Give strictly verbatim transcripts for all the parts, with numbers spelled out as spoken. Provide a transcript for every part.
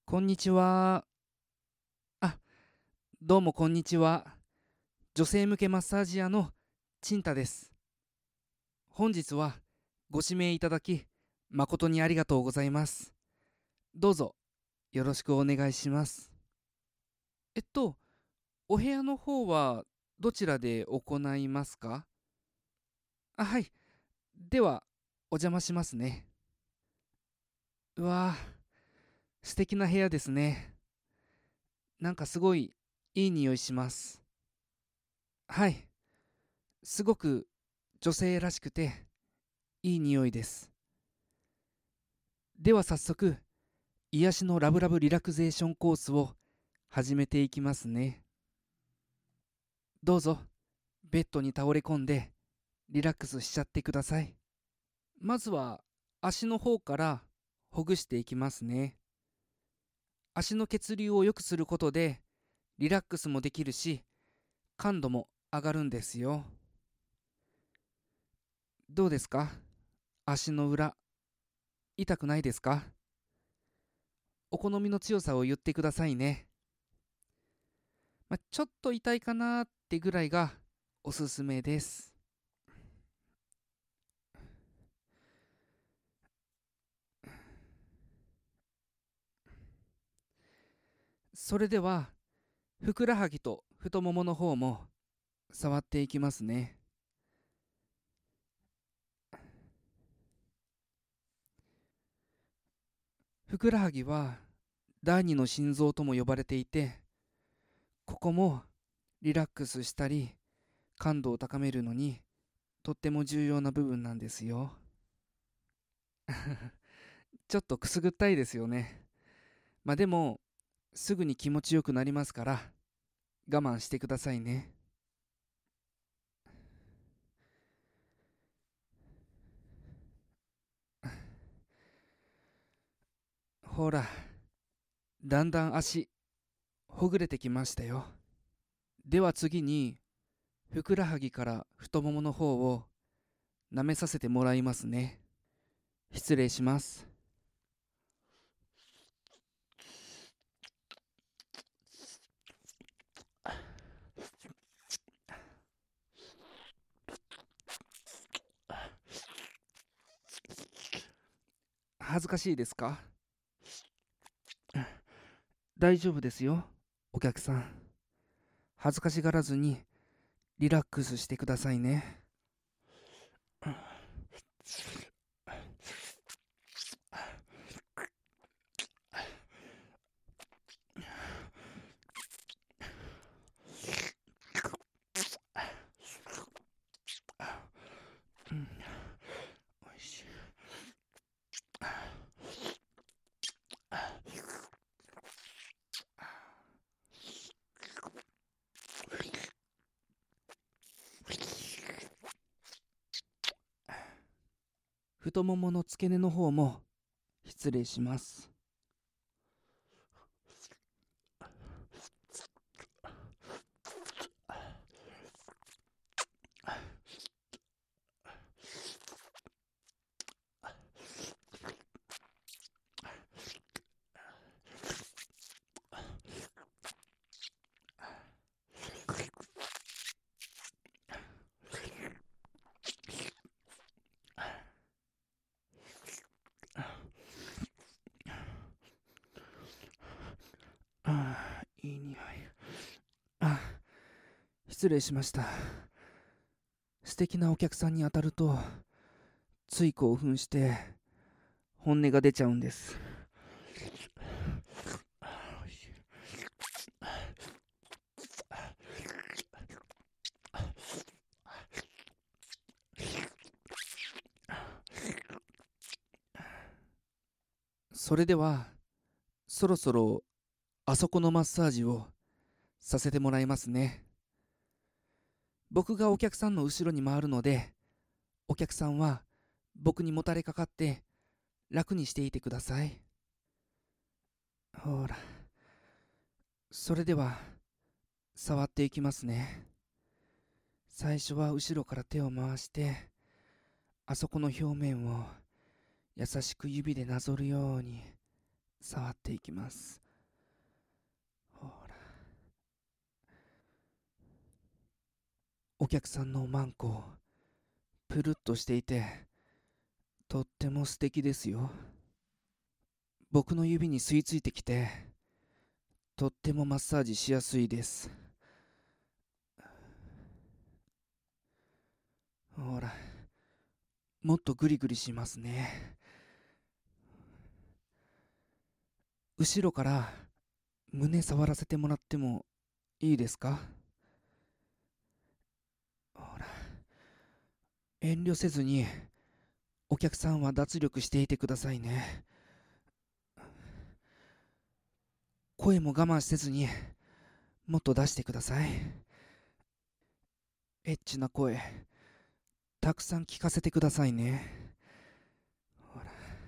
こんにちは。あ、どうもこんにちは。女性向けマッサージ屋のチンタです。本日はご指名いただき、誠にありがとうございます。どうぞよろしくお願いします。えっと、お部屋の方はどちらで行いますか？あ、はい。では、お邪魔しますね。うわぁ、素敵な部屋ですね。なんかすごいいい匂いします。はい。すごく女性らしくていい匂いです。では早速、癒しのラブラブリラクゼーションコースを始めていきますね。どうぞ、ベッドに倒れ込んでリラックスしちゃってください。まずは足の方からほぐしていきますね。足の血流を良くすることでリラックスもできるし、感度も上がるんですよ。どうですか？足の裏、痛くないですか？お好みの強さを言ってくださいね。まあ、ちょっと痛いかなってぐらいがおすすめです。それではふくらはぎと太ももの方も触っていきますね。ふくらはぎは第二の心臓とも呼ばれていて、ここもリラックスしたり感度を高めるのにとっても重要な部分なんですよ。ちょっとくすぐったいですよね。まあでもすぐに気持ちよくなりますから我慢してくださいね。ほら、だんだん足ほぐれてきましたよ。では次にふくらはぎから太ももの方を舐めさせてもらいますね。失礼します。恥ずかしいですか？大丈夫ですよ、お客さん。恥ずかしがらずにリラックスしてくださいね。うん、おいしい。太ももの付け根の方も失礼します。ああ、いい匂い。あ、失礼しました。素敵なお客さんに当たるとつい興奮して本音が出ちゃうんです。それではそろそろあそこのマッサージをさせてもらいますね。僕がお客さんの後ろに回るので、お客さんは僕にもたれかかって楽にしていてください。ほら、それでは触っていきますね。最初は後ろから手を回して、あそこの表面を優しく指でなぞるように触っていきます。ほら、お客さんのおまんこプルッとしていてとっても素敵ですよ。僕の指に吸い付いてきてとってもマッサージしやすいです。ほら、もっとグリグリしますね。後ろから胸触らせてもらってもいいですか？ほら、遠慮せずにお客さんは脱力していてくださいね。声も我慢せずにもっと出してください。エッチな声たくさん聞かせてくださいね。ほら、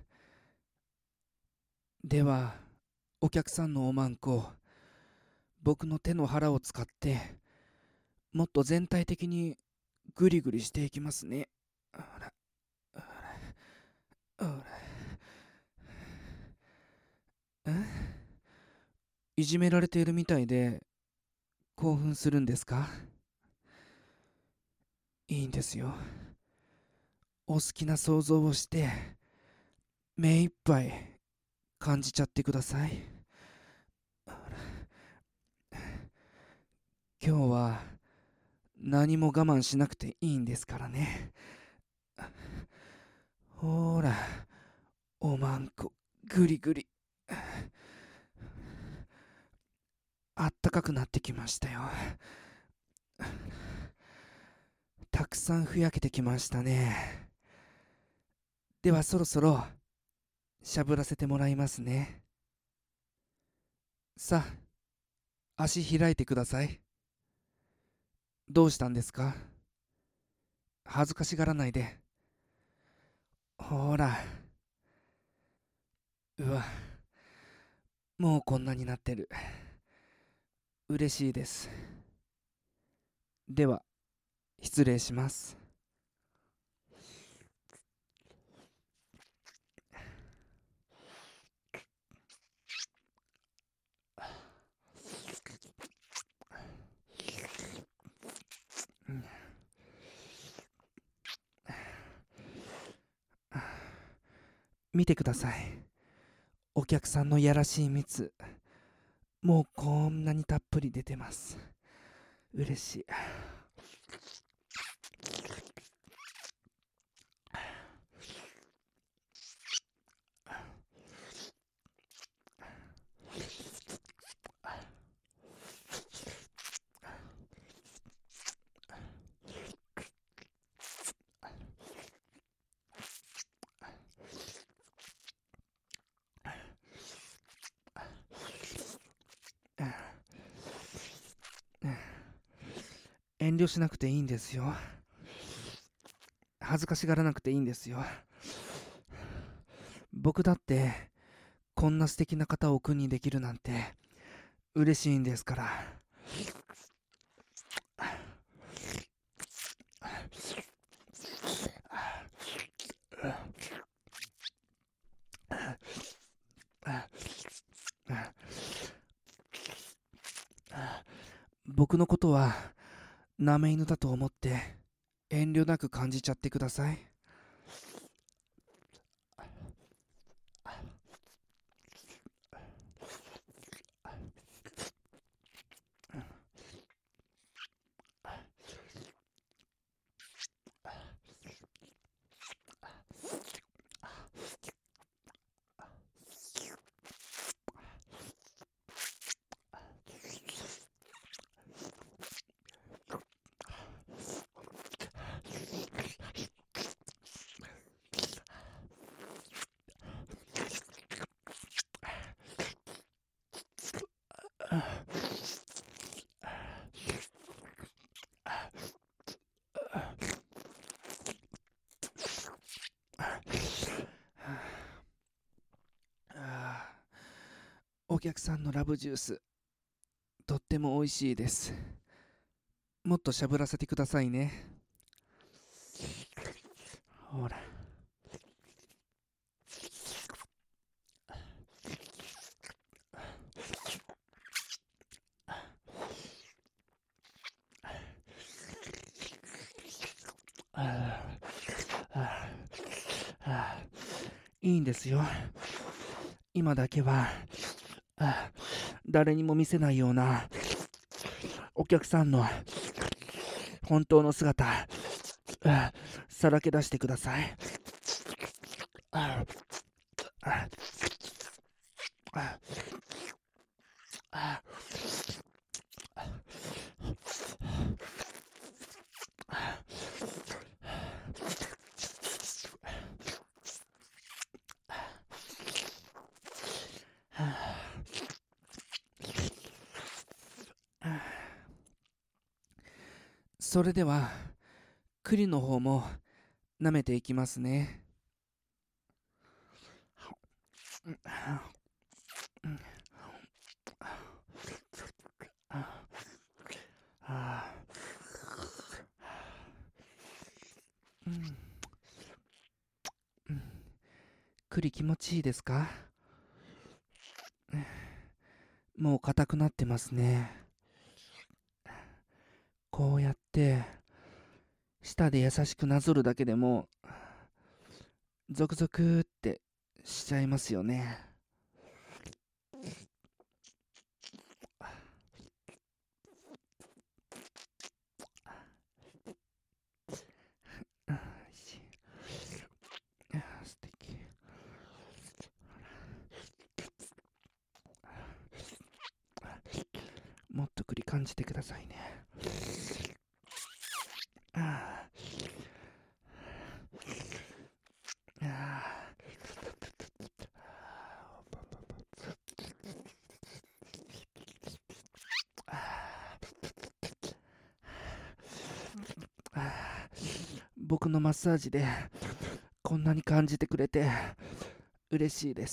ではお客さんのおまんこ僕の手の腹を使ってもっと全体的にグリグリしていきますね。ほらほらほら、んいじめられているみたいで興奮するんですか？いいんですよ。お好きな想像をして目いっぱい感じちゃってください。今日は何も我慢しなくていいんですからね。ほら、おまんこぐりぐりあったかくなってきましたよ。たくさんふやけてきましたね。ではそろそろしゃぶらせてもらいますね。さあ、足開いてください。どうしたんですか？恥ずかしがらないで。ほら、うわ、もうこんなになってる。嬉しいです。では失礼します。見てください。お客さんのやらしい蜜、もうこんなにたっぷり出てます。嬉しい。遠慮しなくていいんですよ。恥ずかしがらなくていいんですよ。僕だってこんな素敵な方をおにできるなんて嬉しいんですから。僕のことはなめ犬だと思って遠慮なく感じちゃってください。お客さんのラブジュースとっても美味しいです。もっとしゃぶらせてくださいね。ほら、 いいんですよ。今だけはあ誰にも見せないようなお客さんの本当の姿あさらけ出してください。ああああそれでは栗の方も舐めていきますね。栗気持ちいいですか？もう硬くなってますね。こうやって舌で優しくなぞるだけでもゾクゾクってしちゃいますよね。素敵。もっと栗感じてくださいね。ああああ僕のマッサージでこんなに感じてくれて嬉しいです。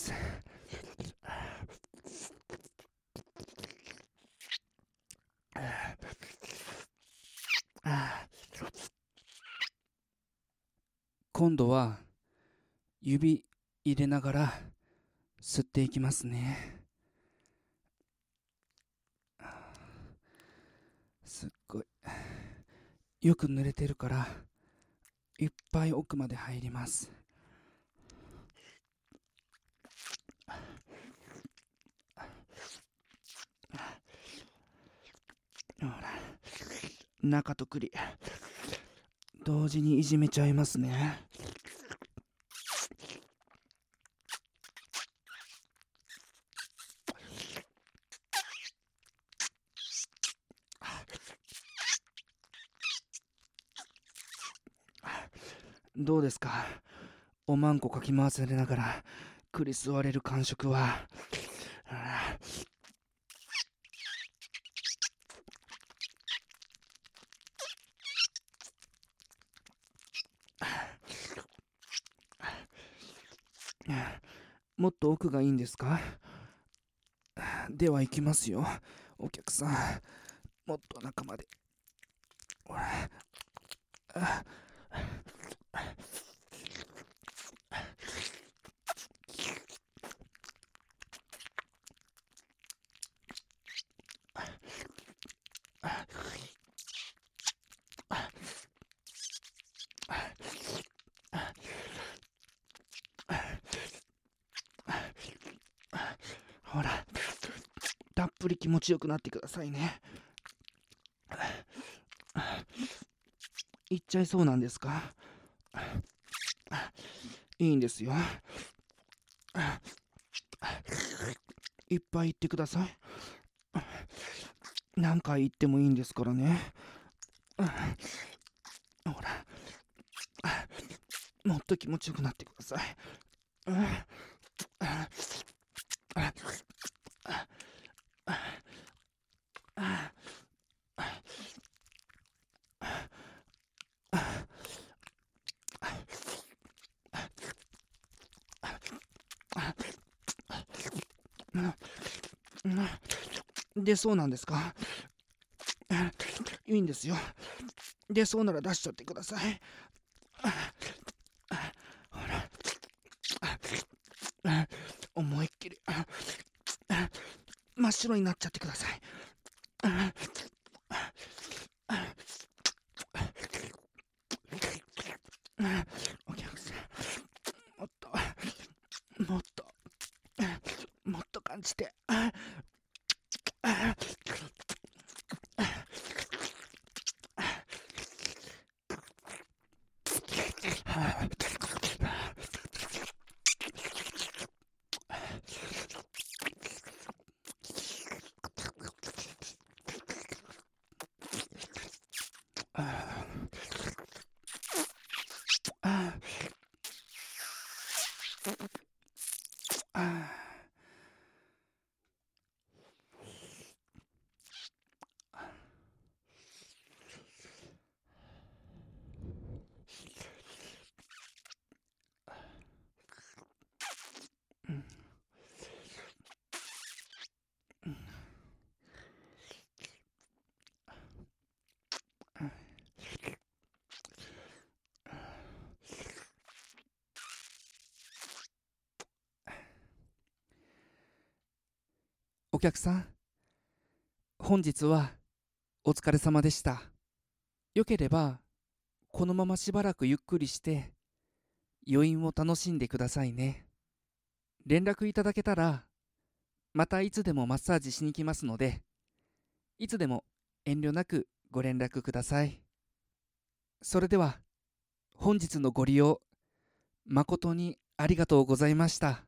今度は指入れながら吸っていきますね。すっごいよく濡れてるからいっぱい奥まで入ります。ほら中と栗同時にいじめちゃいますね。どうですか？おまんこかき回されながら栗吸われる感触は。もっと奥がいいんですか？では行きますよお客さん。もっと中まで。ほらあほらたっぷり気持ちよくなってくださいね。行っちゃいそうなんですか？いいんですよ。いっぱい言ってください。何回言ってもいいんですからね。ほらもっと気持ちよくなってください。でそうなんですか？いいんですよ。でそうなら出しちゃってください。ほら思いっきり真っ白になっちゃってください。お客さんもっと感じて、ああお客さん、本日はお疲れ様でした。よければこのまましばらくゆっくりして余韻を楽しんでくださいね。連絡いただけたらまたいつでもマッサージしに来ますので、いつでも遠慮なくご連絡ください。それでは本日のご利用誠にありがとうございました。